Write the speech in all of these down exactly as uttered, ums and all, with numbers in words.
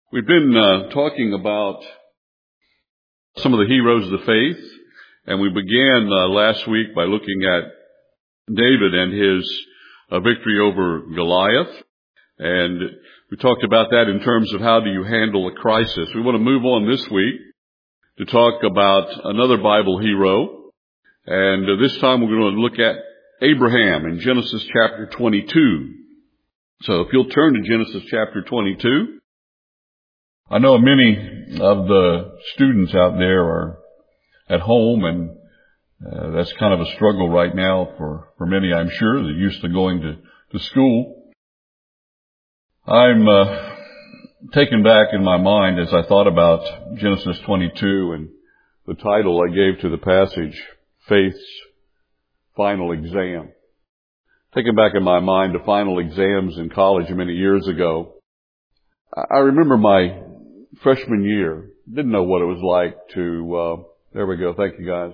We've been uh, talking about some of the heroes of the faith, and we began uh, last week by looking at David and his uh, victory over Goliath, and we talked about that in terms of how do you handle a crisis. We want to move on this week to talk about another Bible hero, and uh, this time we're going to look at Abraham in Genesis chapter twenty-two. So if you'll turn to Genesis chapter twenty-two. I know many of the students out there are at home, and uh, that's kind of a struggle right now for, for many, I'm sure. They're used to going to, to school. I'm uh, taken back in my mind as I thought about Genesis twenty-two and the title I gave to the passage, Faith's Final Exam. Taken back in my mind to final exams in college many years ago. I remember my freshman year, didn't know what it was like to, uh, there we go, thank you guys.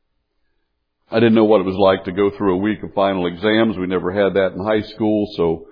I didn't know what it was like to go through a week of final exams. We never had that in high school, so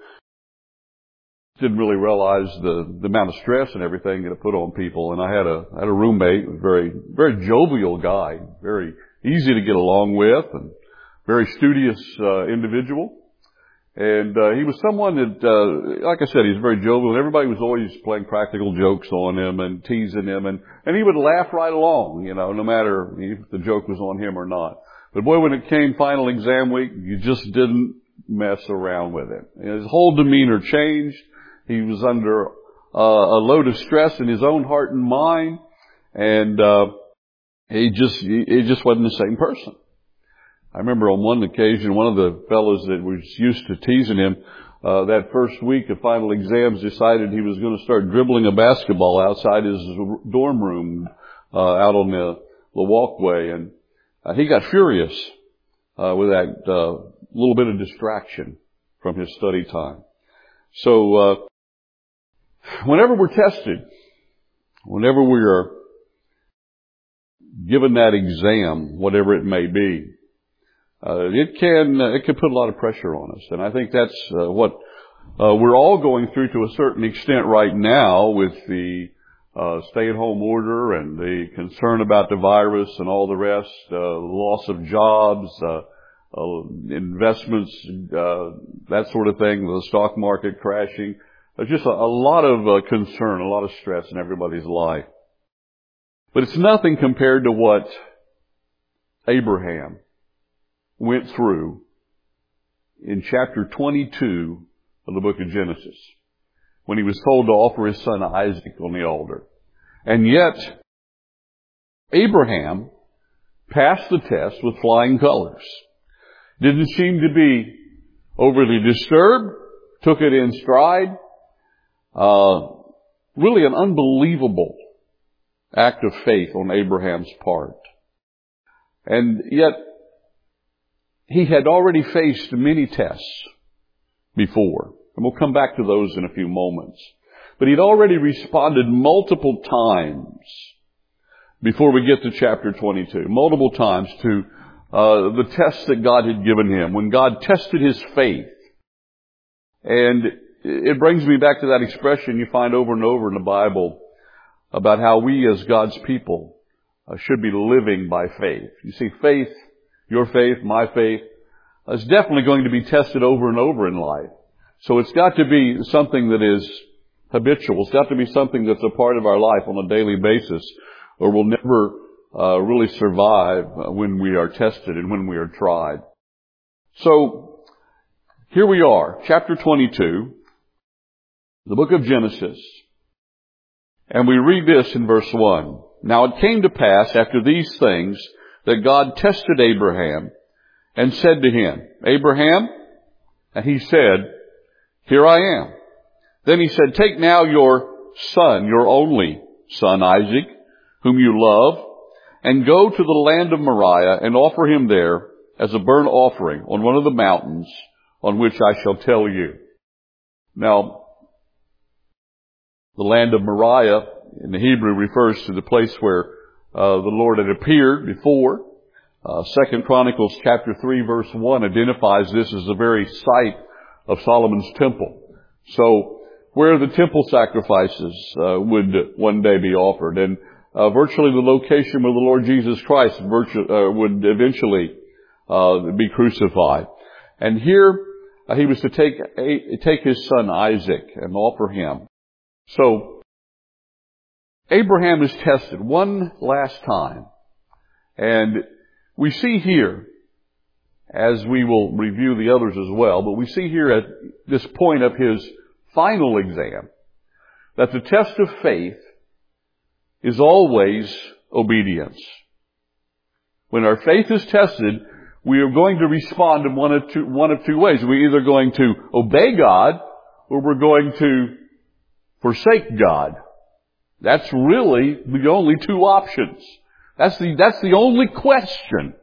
didn't really realize the, the amount of stress and everything that it put on people. And I had a, I had a roommate, a very, very jovial guy, very easy to get along with, and very studious, uh, individual. And, uh, he was someone that, uh, like I said, he was very jovial, and everybody was always playing practical jokes on him and teasing him, and, and he would laugh right along, you know, no matter if the joke was on him or not. But boy, when it came final exam week, you just didn't mess around with him. His whole demeanor changed. He was under, uh, a load of stress in his own heart and mind, and, uh, he just, he, he just wasn't the same person. I remember on one occasion, one of the fellows that was used to teasing him, uh, that first week of final exams decided he was going to start dribbling a basketball outside his dorm room, uh, out on the, the walkway. And uh, he got furious, uh, with that, uh, little bit of distraction from his study time. So, uh, whenever we're tested, whenever we are given that exam, whatever it may be, Uh, it can, uh, it can put a lot of pressure on us. And I think that's, uh, what, uh, we're all going through to a certain extent right now with the, uh, stay-at-home order and the concern about the virus and all the rest, uh, loss of jobs, uh, uh investments, uh, that sort of thing, the stock market crashing. There's just a, a lot of, uh, concern, a lot of stress in everybody's life. But it's nothing compared to what Abraham went through in chapter twenty-two of the book of Genesis, when he was told to offer his son Isaac on the altar. And yet, Abraham passed the test with flying colors. Didn't seem to be overly disturbed, took it in stride. Uh, really an unbelievable act of faith on Abraham's part. And yet, he had already faced many tests before, and we'll come back to those in a few moments. But he'd already responded multiple times before we get to chapter twenty-two, multiple times to uh, the tests that God had given him, when God tested his faith. And it brings me back to that expression you find over and over in the Bible about how we as God's people uh, should be living by faith. You see, faith, your faith, my faith, is definitely going to be tested over and over in life. So it's got to be something that is habitual. It's got to be something that's a part of our life on a daily basis, or we'll never uh, really survive when we are tested and when we are tried. So here we are, chapter twenty-two, the book of Genesis, and we read this in verse one. Now it came to pass after these things that God tested Abraham and said to him, Abraham? And he said, Here I am. Then he said, Take now your son, your only son Isaac, whom you love, and go to the land of Moriah and offer him there as a burnt offering on one of the mountains on which I shall tell you. Now, the land of Moriah in the Hebrew refers to the place where uh, the Lord had appeared before. Uh, Second Chronicles chapter three verse one identifies this as the very site of Solomon's temple. So where the temple sacrifices uh, would one day be offered, and uh, virtually the location where the Lord Jesus Christ virtu- uh, would eventually uh, be crucified. And here uh, he was to take a, take his son Isaac and offer him. So Abraham is tested one last time, and we see here, as we will review the others as well, but we see here at this point of his final exam that the test of faith is always obedience. When our faith is tested, we are going to respond in one of two, one of two ways. We're either going to obey God or we're going to forsake God. That's really the only two options. That's the, that's the only question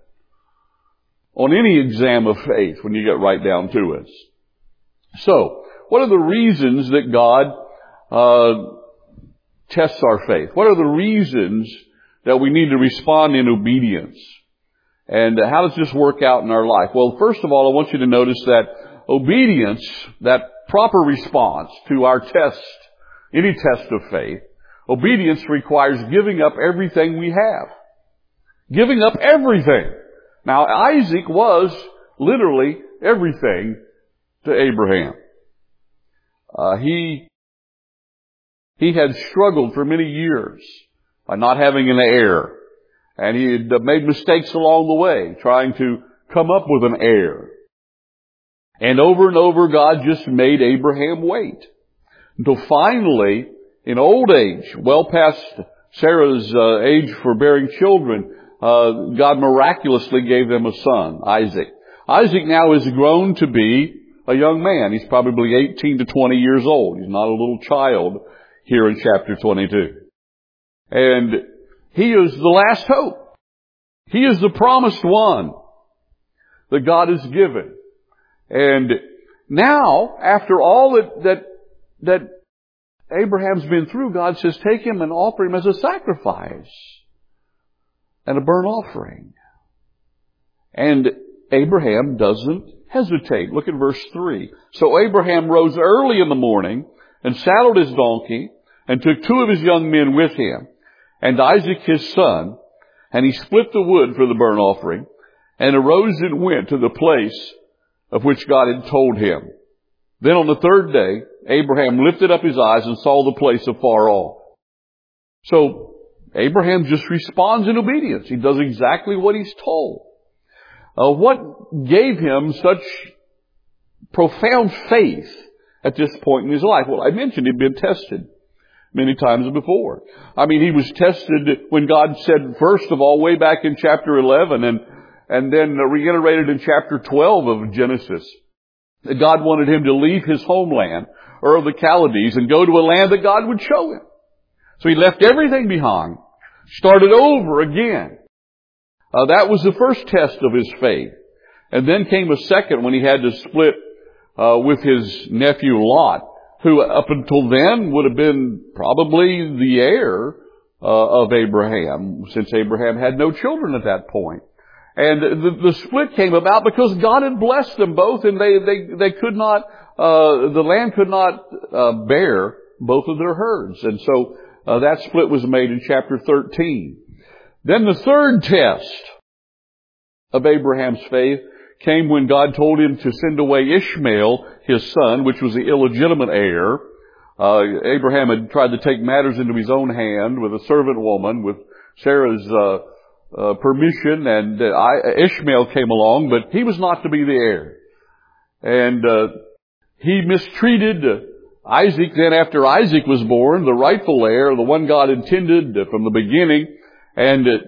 on any exam of faith when you get right down to it. So, what are the reasons that God uh tests our faith? What are the reasons that we need to respond in obedience? And how does this work out in our life? Well, first of all, I want you to notice that obedience, that proper response to our test, any test of faith, obedience requires giving up everything we have. Giving up everything. Now, Isaac was literally everything to Abraham. Uh, he, he had struggled for many years by not having an heir. And he had made mistakes along the way, trying to come up with an heir. And over and over, God just made Abraham wait. Until finally, in old age, well past Sarah's uh, age for bearing children, uh, God miraculously gave them a son, Isaac. Isaac now is grown to be a young man. He's probably eighteen to twenty years old. He's not a little child here in chapter twenty-two. And he is the last hope. He is the promised one that God has given. And now, after all that, that, that Abraham's been through, God says, take him and offer him as a sacrifice and a burnt offering. And Abraham doesn't hesitate. Look at verse three. So Abraham rose early in the morning and saddled his donkey and took two of his young men with him and Isaac his son, and he split the wood for the burnt offering and arose and went to the place of which God had told him. Then on the third day, Abraham lifted up his eyes and saw the place afar off. So Abraham just responds in obedience. He does exactly what he's told. Uh, what gave him such profound faith at this point in his life? Well, I mentioned he'd been tested many times before. I mean, he was tested when God said, first of all, way back in chapter eleven, and and then reiterated in chapter twelve of Genesis, that God wanted him to leave his homeland, Ur of the Chaldees, and go to a land that God would show him. So he left everything behind, started over again. Uh, that was the first test of his faith. And then came a second when he had to split uh, with his nephew Lot, who up until then would have been probably the heir uh, of Abraham, since Abraham had no children at that point. And the, the split came about because God had blessed them both, and they they they could not uh the land could not uh, bear both of their herds, and so uh, that split was made in chapter thirteen. Then the third test of Abraham's faith came when God told him to send away Ishmael, his son, which was the illegitimate heir. Uh, Abraham had tried to take matters into his own hand with a servant woman, with Sarah's uh, uh, permission, and uh, I, Ishmael came along, but he was not to be the heir. And uh, he mistreated uh, Isaac. Then after Isaac was born, the rightful heir, the one God intended uh, from the beginning, and uh,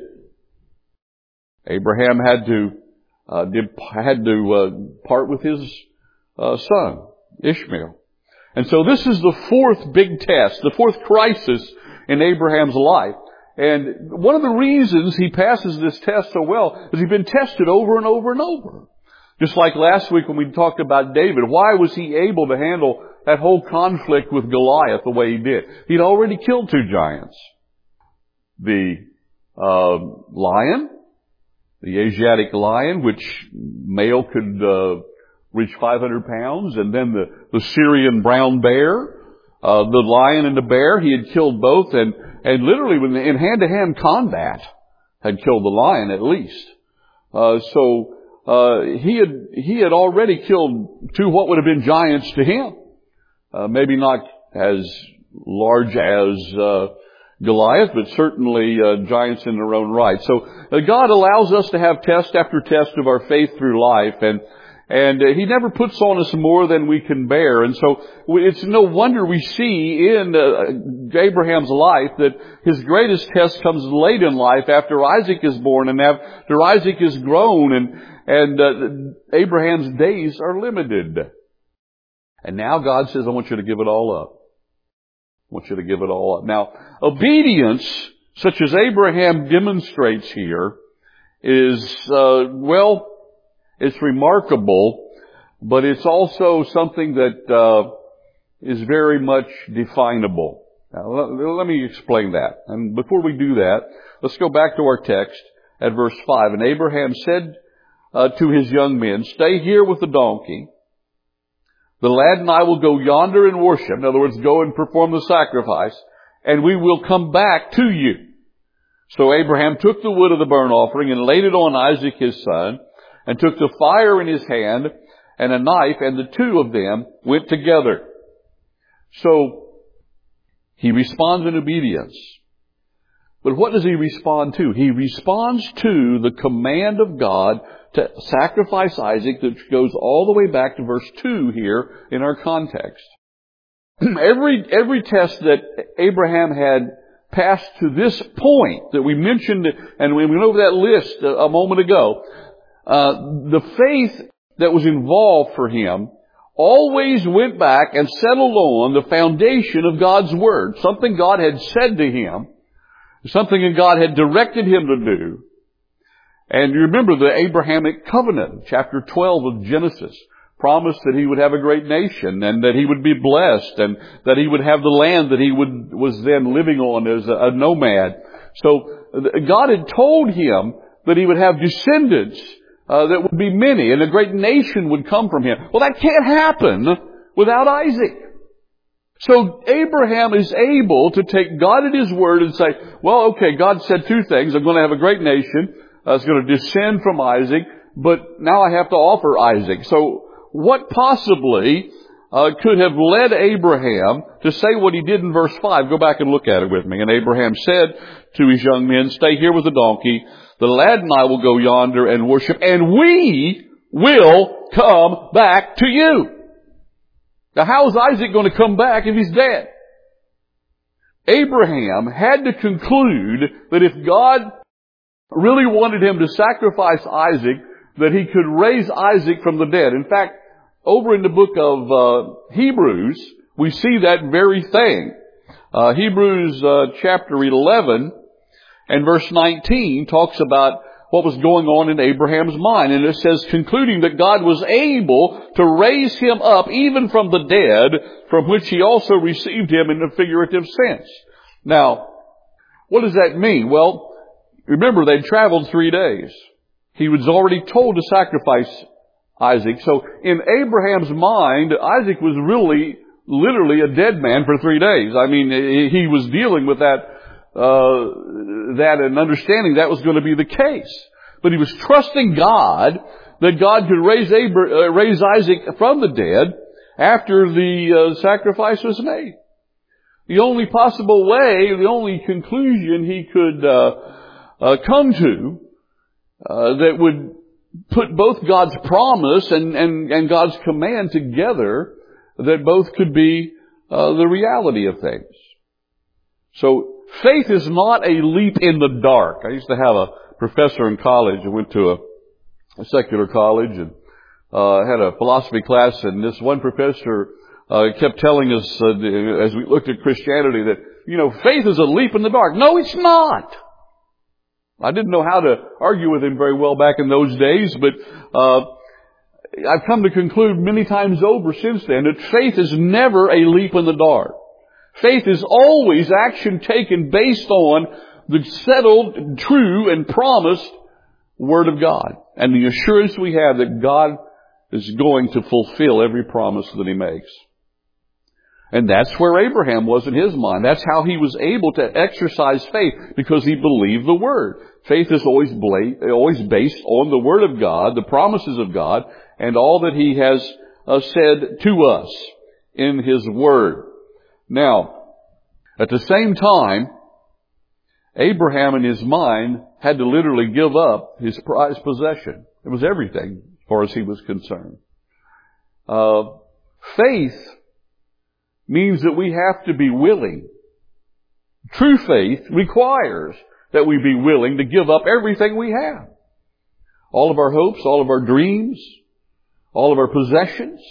Abraham had to uh, did, had to uh, part with his uh, son, Ishmael. And so this is the fourth big test, the fourth crisis in Abraham's life. And one of the reasons he passes this test so well is he's been tested over and over and over. Just like last week when we talked about David, why was he able to handle that whole conflict with Goliath the way he did? He'd already killed two giants. The uh, lion, the Asiatic lion, which male could uh, reach five hundred pounds, and then the, the Syrian brown bear, uh, the lion and the bear. He had killed both, and, and literally in hand-to-hand combat had killed the lion at least. Uh, so, uh, he had, he had already killed two what would have been giants to him. Uh, maybe not as large as, uh, Goliath, but certainly, uh, giants in their own right. So, uh, God allows us to have test after test of our faith through life, and, and uh, He never puts on us more than we can bear. And so, it's no wonder we see in uh, Abraham's life that his greatest test comes late in life after Isaac is born and after Isaac is grown, and, and uh, Abraham's days are limited. And now God says, I want you to give it all up. I want you to give it all up. Now, obedience, such as Abraham demonstrates here, is, uh, well, it's remarkable, but it's also something that, uh, is very much definable. Now, let, let me explain that. And before we do that, let's go back to our text at verse five. And Abraham said, uh, to his young men, stay here with the donkey. The lad and I will go yonder and worship. In other words, go and perform the sacrifice, and we will come back to you. So Abraham took the wood of the burnt offering and laid it on Isaac his son, and took the fire in his hand and a knife, and the two of them went together. So he responds in obedience. But what does he respond to? He responds to the command of God to sacrifice Isaac, that goes all the way back to verse two here in our context. every, every test that Abraham had passed to this point that we mentioned, and we went over that list a, a moment ago, uh, the faith that was involved for him always went back and settled on the foundation of God's Word. Something God had said to him, something that God had directed him to do. And you remember the Abrahamic covenant, chapter twelve of Genesis, promised that he would have a great nation and that he would be blessed and that he would have the land that he would, was then living on as a, a nomad. So God had told him that he would have descendants uh, that would be many, and a great nation would come from him. Well, that can't happen without Isaac. So Abraham is able to take God at His word and say, well, okay, God said two things. I'm going to have a great nation. Uh, it's going to descend from Isaac, but now I have to offer Isaac. So what possibly uh, could have led Abraham to say what he did in verse five? Go back and look at it with me. And Abraham said to his young men, stay here with the donkey. The lad and I will go yonder and worship, and we will come back to you. Now, how is Isaac going to come back if he's dead? Abraham had to conclude that if God really wanted him to sacrifice Isaac, that he could raise Isaac from the dead. In fact, over in the book of uh, Hebrews, we see that very thing. Uh, Hebrews uh, chapter eleven and verse nineteen talks about what was going on in Abraham's mind. And it says, concluding that God was able to raise him up even from the dead, from which he also received him in a figurative sense. Now, what does that mean? Well, remember, they'd traveled three days. He was already told to sacrifice Isaac. So in Abraham's mind, Isaac was really, literally a dead man for three days. I mean, he was dealing with that, uh, that and understanding that was going to be the case. But he was trusting God that God could raise, Abra- uh, raise Isaac from the dead after the uh, sacrifice was made. The only possible way, the only conclusion he could uh, uh, come to uh, that would put both God's promise and, and, and God's command together, that both could be uh, the reality of things. So faith is not a leap in the dark. I used to have a professor in college. I went to a, a secular college and uh, had a philosophy class, and this one professor uh, kept telling us uh, as we looked at Christianity that, you know, faith is a leap in the dark. No, it's not. I didn't know how to argue with him very well back in those days, but uh I've come to conclude many times over since then that faith is never a leap in the dark. Faith is always action taken based on the settled, true, and promised Word of God, and the assurance we have that God is going to fulfill every promise that He makes. And that's where Abraham was in his mind. That's how he was able to exercise faith, because he believed the Word. Faith is always bla- always based on the Word of God, the promises of God, and all that He has uh, said to us in His Word. Now, at the same time, Abraham in his mind had to literally give up his prized possession. It was everything as far as he was concerned. Uh, faith means that we have to be willing. True faith requires that we be willing to give up everything we have. All of our hopes, all of our dreams, all of our possessions.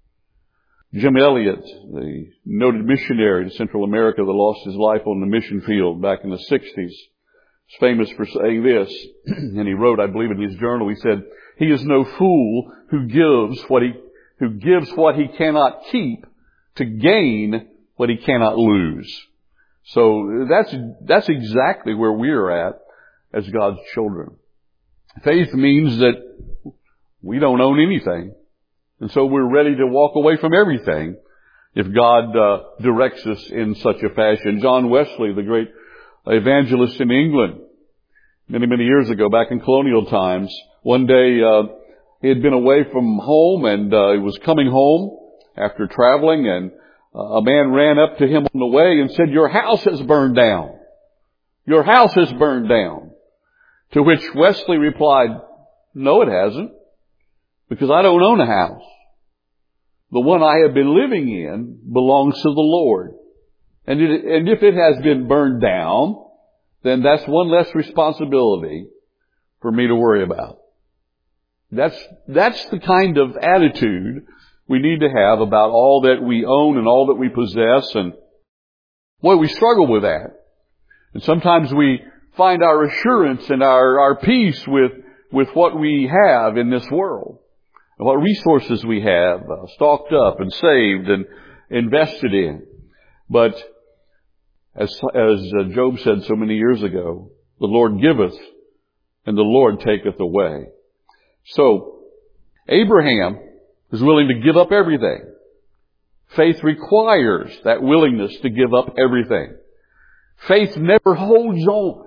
Jim Elliot, the noted missionary to Central America that lost his life on the mission field back in the sixties, is famous for saying this, and he wrote, I believe in his journal, he said, "He is no fool who gives what he, who gives what he cannot keep to gain what he cannot lose." So that's, that's exactly where we're at as God's children. Faith means that we don't own anything. And so we're ready to walk away from everything if God uh, directs us in such a fashion. John Wesley, the great evangelist in England, many, many years ago, back in colonial times, one day uh, he had been away from home, and uh, he was coming home after traveling, and uh, a man ran up to him on the way and said, "Your house has burned down. Your house has burned down." To which Wesley replied, "No, it hasn't, because I don't own a house. The one I have been living in belongs to the Lord. And, it, and if it has been burned down, then that's one less responsibility for me to worry about." That's, that's the kind of attitude we need to have about all that we own and all that we possess. And boy, we struggle with that. And sometimes we find our assurance and our, our peace with, with what we have in this world. What resources we have uh, stocked up and saved and invested in. But as, as uh, Job said so many years ago, the Lord giveth and the Lord taketh away. So Abraham is willing to give up everything. Faith requires that willingness to give up everything. Faith never holds on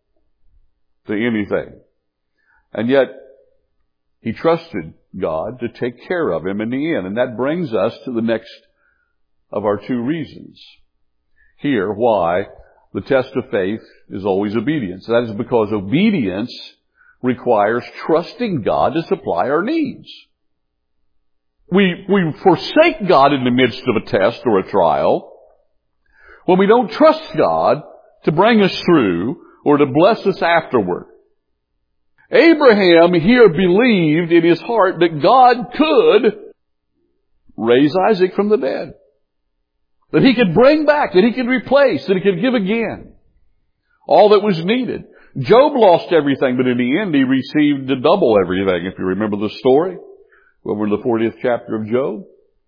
to anything. And yet he trusted God to take care of him in the end. And that brings us to the next of our two reasons here why the test of faith is always obedience. That is because obedience requires trusting God to supply our needs. We, we forsake God in the midst of a test or a trial when we don't trust God to bring us through or to bless us afterward. Abraham here believed in his heart that God could raise Isaac from the dead. That He could bring back, that He could replace, that He could give again all that was needed. Job lost everything, but in the end He received the double everything, if you remember the story. Over in the fortieth chapter of Job.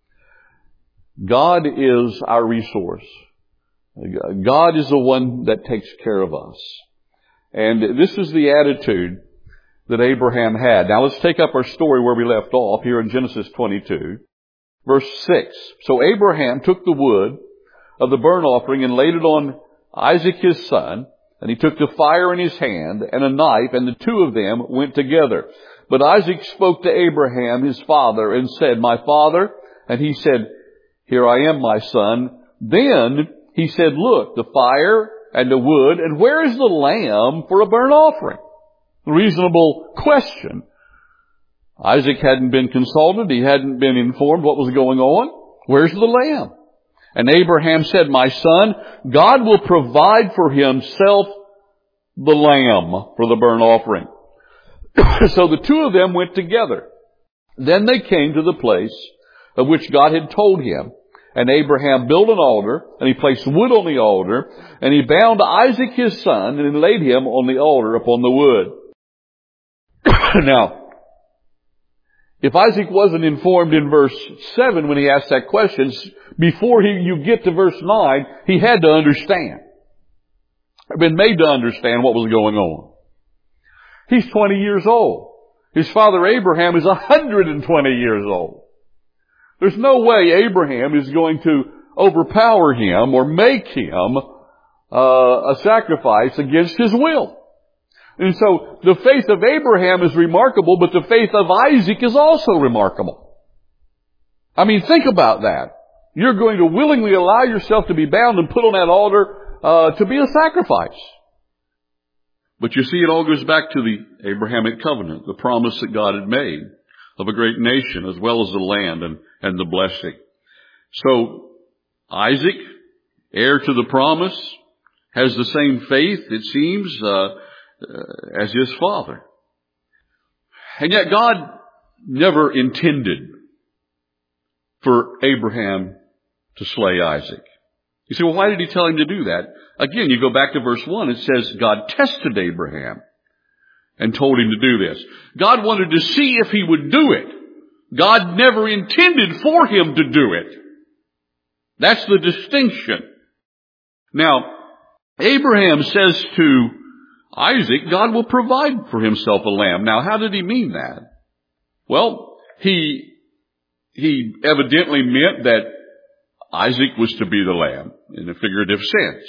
God is our resource. God is the one that takes care of us. And this is the attitude that Abraham had. Now let's take up our story where we left off here in Genesis twenty-two, verse six. So Abraham took the wood of the burnt offering and laid it on Isaac his son, and he took the fire in his hand and a knife, and the two of them went together. But Isaac spoke to Abraham his father and said, "My father?" And he said, "Here I am, my son." Then he said, "Look, the fire and the wood, and where is the lamb for a burnt offering?" Reasonable question. Isaac hadn't been consulted. He hadn't been informed what was going on. Where's the lamb? And Abraham said, "My son, God will provide for Himself the lamb for the burnt offering." So the two of them went together. Then they came to the place of which God had told him. And Abraham built an altar, and he placed wood on the altar, and he bound Isaac his son, and laid him on the altar upon the wood. Now, if Isaac wasn't informed in verse seven when he asked that question, before he, you get to verse nine, he had to understand. He'd been made to understand what was going on. He's twenty years old. His father Abraham is one hundred twenty years old. There's no way Abraham is going to overpower him or make him uh, a sacrifice against his will. And so the faith of Abraham is remarkable, but the faith of Isaac is also remarkable. I mean, think about that. You're going to willingly allow yourself to be bound and put on that altar uh, to be a sacrifice. But you see, it all goes back to the Abrahamic covenant, the promise that God had made of a great nation as well as the land and, and the blessing. So Isaac, heir to the promise, has the same faith, it seems, uh, uh, as his father. And yet God never intended for Abraham to slay Isaac. You say, well, why did he tell him to do that? Again, you go back to verse one, it says God tested Abraham and told him to do this. God wanted to see if he would do it. God never intended for him to do it. That's the distinction. Now, Abraham says to Isaac, God will provide for himself a lamb. Now, how did he mean that? Well, he, he evidently meant that Isaac was to be the lamb in a figurative sense.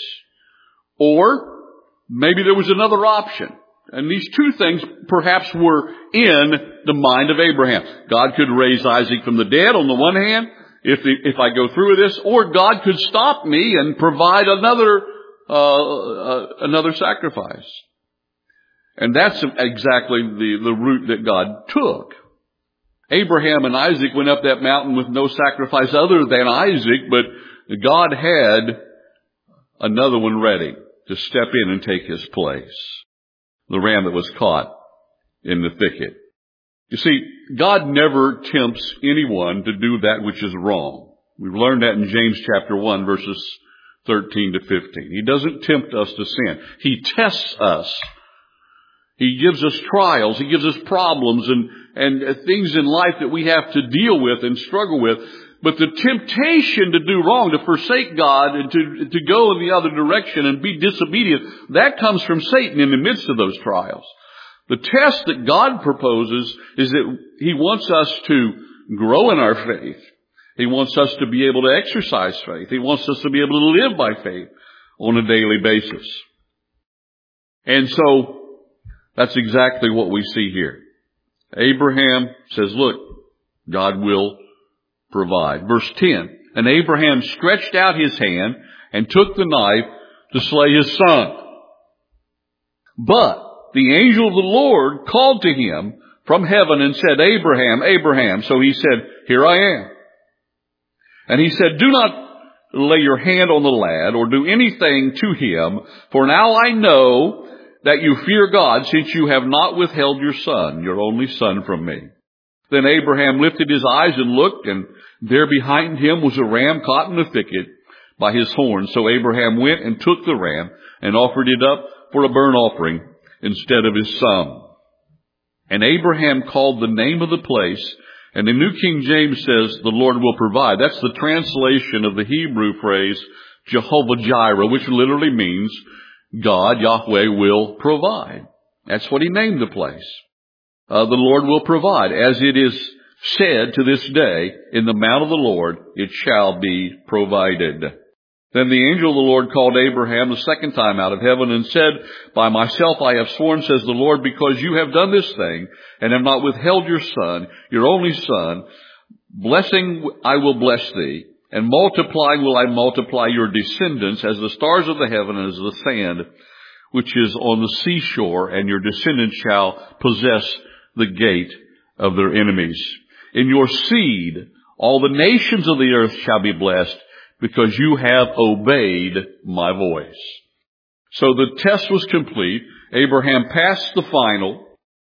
Or maybe there was another option. And these two things perhaps were in the mind of Abraham. God could raise Isaac from the dead on the one hand, if the, if I go through with this, or God could stop me and provide another uh, uh another sacrifice. And that's exactly the, the route that God took. Abraham and Isaac went up that mountain with no sacrifice other than Isaac, but God had another one ready to step in and take his place. The ram that was caught in the thicket. You see, God never tempts anyone to do that which is wrong. We've learned that in James chapter one, verses thirteen to fifteen. He doesn't tempt us to sin. He tests us. He gives us trials. He gives us problems and, and things in life that we have to deal with and struggle with. But the temptation to do wrong, to forsake God and to, to go in the other direction and be disobedient, that comes from Satan in the midst of those trials. The test that God proposes is that He wants us to grow in our faith. He wants us to be able to exercise faith. He wants us to be able to live by faith on a daily basis. And so, that's exactly what we see here. Abraham says, look, God will provide. Verse ten, and Abraham stretched out his hand and took the knife to slay his son. But the angel of the Lord called to him from heaven and said, Abraham, Abraham. So he said, here I am. And he said, do not lay your hand on the lad or do anything to him, for now I know that you fear God, since you have not withheld your son, your only son, from me. Then Abraham lifted his eyes and looked, and there behind him was a ram caught in the thicket by his horns. So Abraham went and took the ram and offered it up for a burnt offering instead of his son. And Abraham called the name of the place, and the New King James says, the Lord will provide. That's the translation of the Hebrew phrase, Jehovah Jireh, which literally means God, Yahweh, will provide. That's what he named the place. Uh, the Lord will provide. As it is said to this day, in the mount of the Lord, it shall be provided. Then the angel of the Lord called Abraham the second time out of heaven and said, by myself I have sworn, says the Lord, because you have done this thing and have not withheld your son, your only son, blessing I will bless thee, and multiplying will I multiply your descendants as the stars of the heaven and as the sand which is on the seashore, and your descendants shall possess the gate of their enemies. In your seed all the nations of the earth shall be blessed, because you have obeyed my voice. So the test was complete. Abraham passed the final.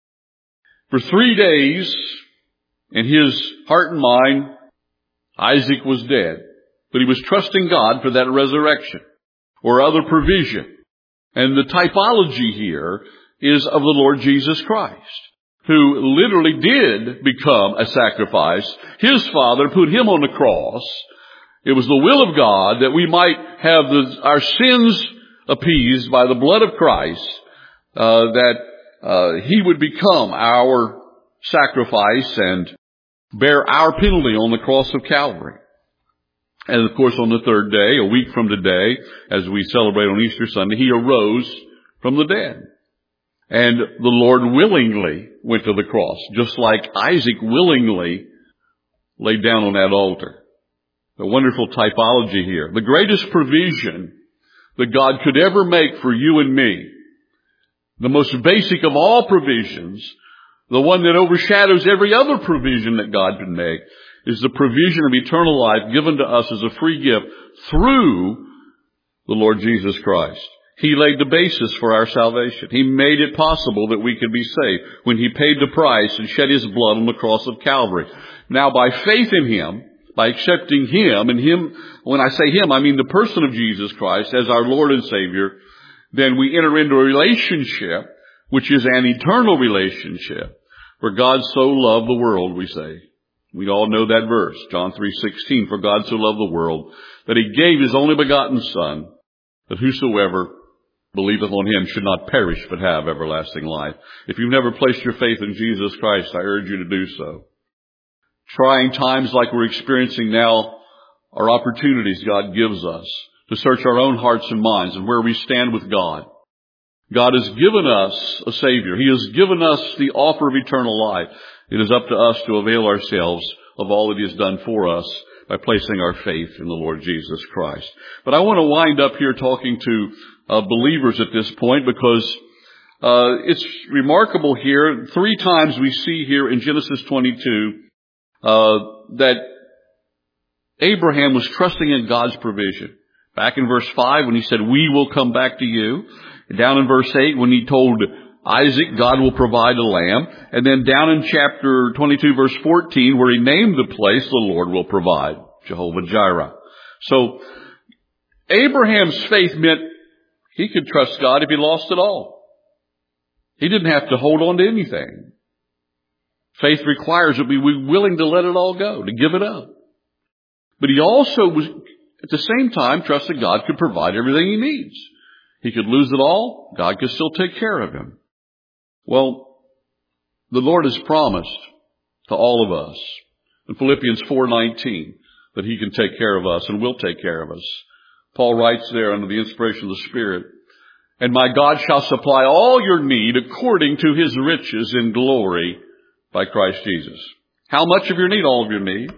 For three days, in his heart and mind, Isaac was dead. But he was trusting God for that resurrection or other provision. And the typology here is of the Lord Jesus Christ, who literally did become a sacrifice. His Father put him on the cross. It was the will of God that we might have the, our sins appeased by the blood of Christ, uh, that uh, he would become our sacrifice and bear our penalty on the cross of Calvary. And of course, on the third day, a week from today, as we celebrate on Easter Sunday, he arose from the dead. And the Lord willingly went to the cross, just like Isaac willingly laid down on that altar. A wonderful typology here. The greatest provision that God could ever make for you and me, the most basic of all provisions, the one that overshadows every other provision that God can make, is the provision of eternal life given to us as a free gift through the Lord Jesus Christ. He laid the basis for our salvation. He made it possible that we could be saved when He paid the price and shed His blood on the cross of Calvary. Now, by faith in Him, by accepting Him, and Him, when I say Him, I mean the person of Jesus Christ as our Lord and Savior, then we enter into a relationship, which is an eternal relationship, where God so loved the world, we say. We all know that verse, John three sixteen, for God so loved the world, that He gave His only begotten Son, that whosoever believeth on Him should not perish, but have everlasting life. If you've never placed your faith in Jesus Christ, I urge you to do so. Trying times like we're experiencing now are opportunities God gives us to search our own hearts and minds and where we stand with God. God has given us a Savior. He has given us the offer of eternal life. It is up to us to avail ourselves of all that He has done for us by placing our faith in the Lord Jesus Christ. But I want to wind up here talking to uh, believers at this point, because uh, it's remarkable here. Three times we see here in Genesis twenty-two uh, that Abraham was trusting in God's provision. Back in verse five when he said, "We will come back to you." Down in verse eight when he told Isaac, God will provide a lamb. And then down in chapter twenty-two, verse fourteen, where he named the place, the Lord will provide, Jehovah Jireh. So Abraham's faith meant he could trust God if he lost it all. He didn't have to hold on to anything. Faith requires that we be willing to let it all go, to give it up. But he also was, at the same time, trusted God could provide everything he needs. He could lose it all. God could still take care of him. Well, the Lord has promised to all of us in Philippians four nineteen that He can take care of us and will take care of us. Paul writes there under the inspiration of the Spirit, "And my God shall supply all your need according to His riches in glory by Christ Jesus." How much of your need? All of your need.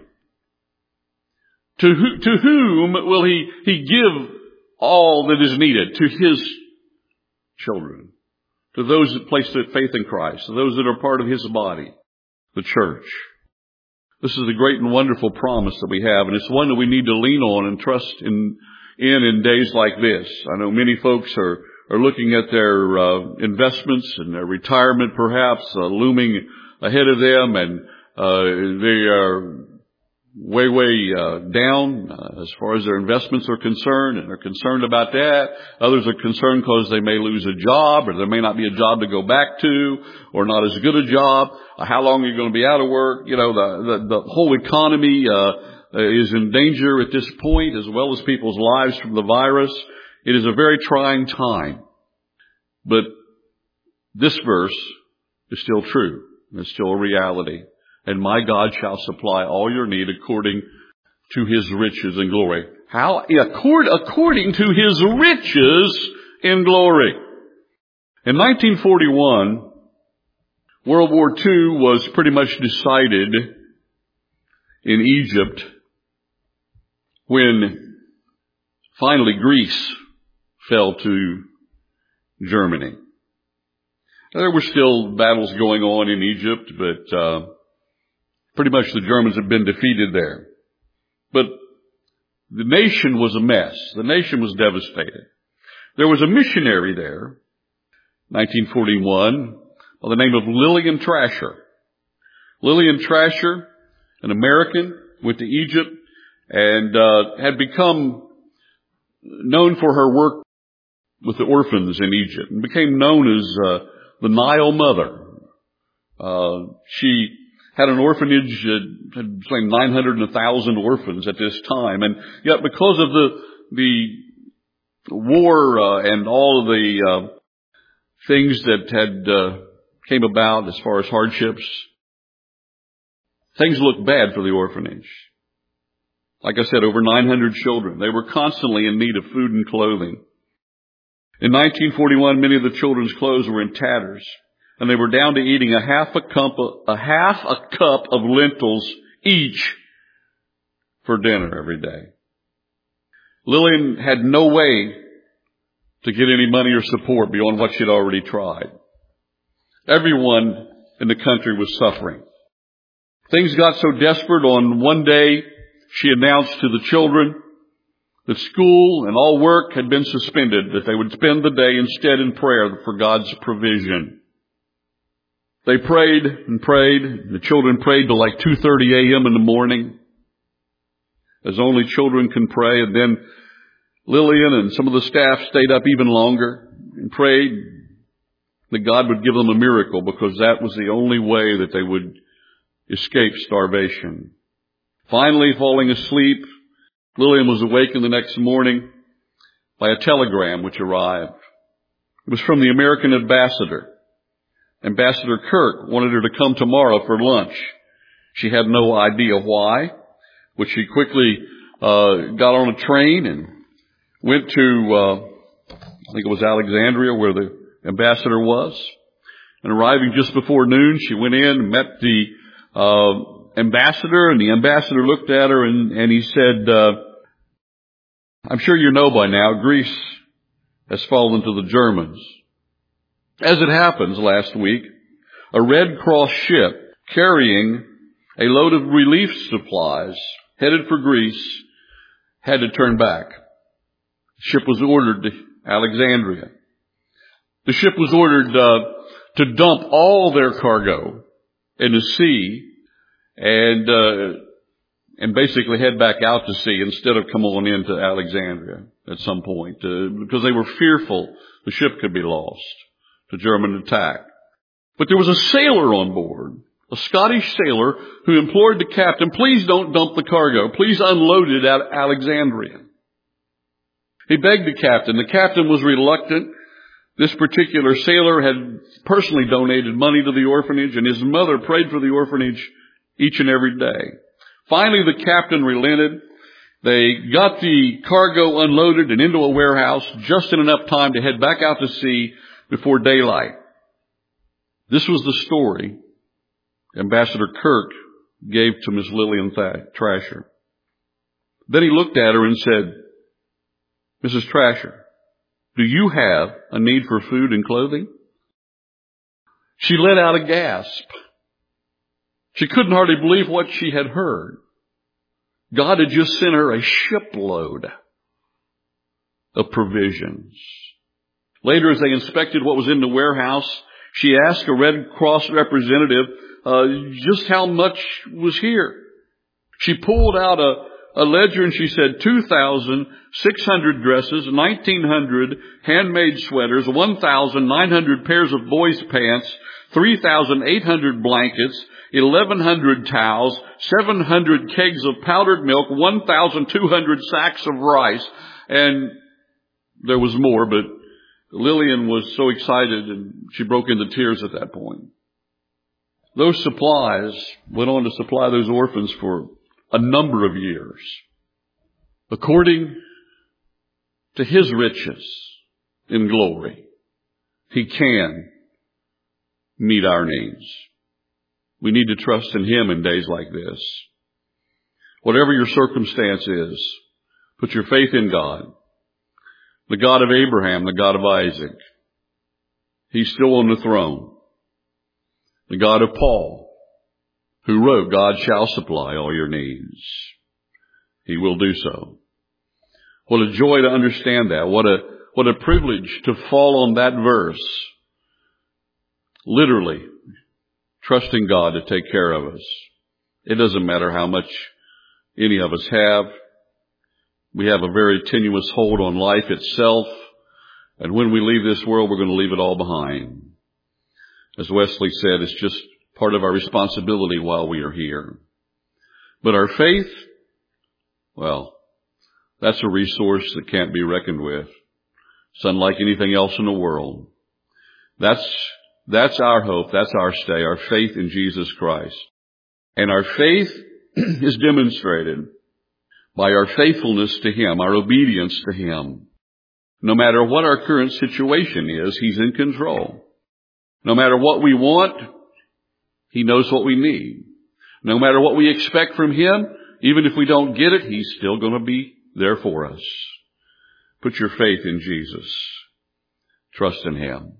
To, who, to whom will He, He give all that is needed? To His children. To those that place their faith in Christ. To those that are part of His body, the church. This is a great and wonderful promise that we have, and it's one that we need to lean on and trust in in, in days like this. I know many folks are, are looking at their uh, investments and their retirement perhaps uh, looming ahead of them, and uh, they are way, way uh, down uh, as far as their investments are concerned, and they're concerned about that. Others are concerned because they may lose a job, or there may not be a job to go back to, or not as good a job. Uh, how long are you going to be out of work? You know, the, the, the whole economy uh, is in danger at this point, as well as people's lives from the virus. It is a very trying time. But this verse is still true. It's still a reality. And my God shall supply all your need according to His riches and glory. How? According to His riches in glory. In nineteen forty-one, World War Two was pretty much decided in Egypt when finally Greece fell to Germany. There were still battles going on in Egypt, but uh, pretty much the Germans had been defeated there. But the nation was a mess. The nation was devastated. There was a missionary there, nineteen forty-one, by the name of Lillian Trasher. Lillian Trasher, an American, went to Egypt and uh, had become known for her work with the orphans in Egypt, and became known as uh, the Nile Mother. Uh, she had an orphanage, uh, had between nine hundred and one thousand orphans at this time, and yet because of the the war uh, and all of the uh, things that had uh, came about as far as hardships, things looked bad for the orphanage. Like I said, over nine hundred children. They were constantly in need of food and clothing. In nineteen forty-one, many of the children's clothes were in tatters, and they were down to eating a half a cup, a half a cup of lentils each for dinner every day. Lillian had no way to get any money or support beyond what she'd already tried. Everyone in the country was suffering. Things got so desperate on one day, she announced to the children that school and all work had been suspended, that they would spend the day instead in prayer for God's provision. They prayed and prayed. The children prayed till like two thirty a.m. in the morning, as only children can pray. And then Lillian and some of the staff stayed up even longer and prayed that God would give them a miracle, because that was the only way that they would escape starvation. Finally, falling asleep, Lillian was awakened the next morning by a telegram which arrived. It was from the American ambassador. Ambassador Kirk wanted her to come tomorrow for lunch. She had no idea why, but she quickly uh, got on a train and went to, uh, I think it was Alexandria, where the ambassador was. And arriving just before noon, she went in and met the uh, ambassador, and the ambassador looked at her and, and he said, uh, I'm sure you know by now, Greece has fallen to the Germans. As it happens, last week, a Red Cross ship carrying a load of relief supplies headed for Greece had to turn back. The ship was ordered to Alexandria. The ship was ordered uh, to dump all their cargo in the sea and uh, and basically head back out to sea instead of come on into Alexandria at some point, uh, because they were fearful the ship could be lost to German attack. But there was a sailor on board, a Scottish sailor, who implored the captain, please don't dump the cargo. Please unload it at Alexandria. He begged the captain. The captain was reluctant. This particular sailor had personally donated money to the orphanage, and his mother prayed for the orphanage each and every day. Finally, the captain relented. They got the cargo unloaded and into a warehouse just in enough time to head back out to sea before daylight. This was the story Ambassador Kirk gave to Miss Lillian Trasher. Then he looked at her and said, Missus Trasher, do you have a need for food and clothing? She let out a gasp. She couldn't hardly believe what she had heard. God had just sent her a shipload of provisions. Later, as they inspected what was in the warehouse, she asked a Red Cross representative uh, just how much was here. She pulled out a A ledger, and she said two thousand six hundred dresses, nineteen hundred handmade sweaters, one thousand nine hundred pairs of boys' pants, three thousand eight hundred blankets, eleven hundred towels, seven hundred kegs of powdered milk, one thousand two hundred sacks of rice. And there was more, but Lillian was so excited and she broke into tears at that point. Those supplies went on to supply those orphans for a number of years, according to His riches in glory. He can meet our needs. We need to trust in Him in days like this. Whatever your circumstance is, put your faith in God, the God of Abraham, the God of Isaac. He's still on the throne. The God of Paul, who wrote, God shall supply all your needs. He will do so. What a joy to understand that. What a, what a privilege to fall on that verse. Literally, trusting God to take care of us. It doesn't matter how much any of us have. We have a very tenuous hold on life itself. And when we leave this world, we're going to leave it all behind. As Wesley said, it's just part of our responsibility while we are here. But our faith, well, that's a resource that can't be reckoned with. It's unlike anything else in the world. That's, that's our hope. That's our stay, our faith in Jesus Christ. And our faith is demonstrated by our faithfulness to Him, our obedience to Him. No matter what our current situation is, He's in control. No matter what we want, He knows what we need. No matter what we expect from Him, even if we don't get it, He's still going to be there for us. Put your faith in Jesus. Trust in Him.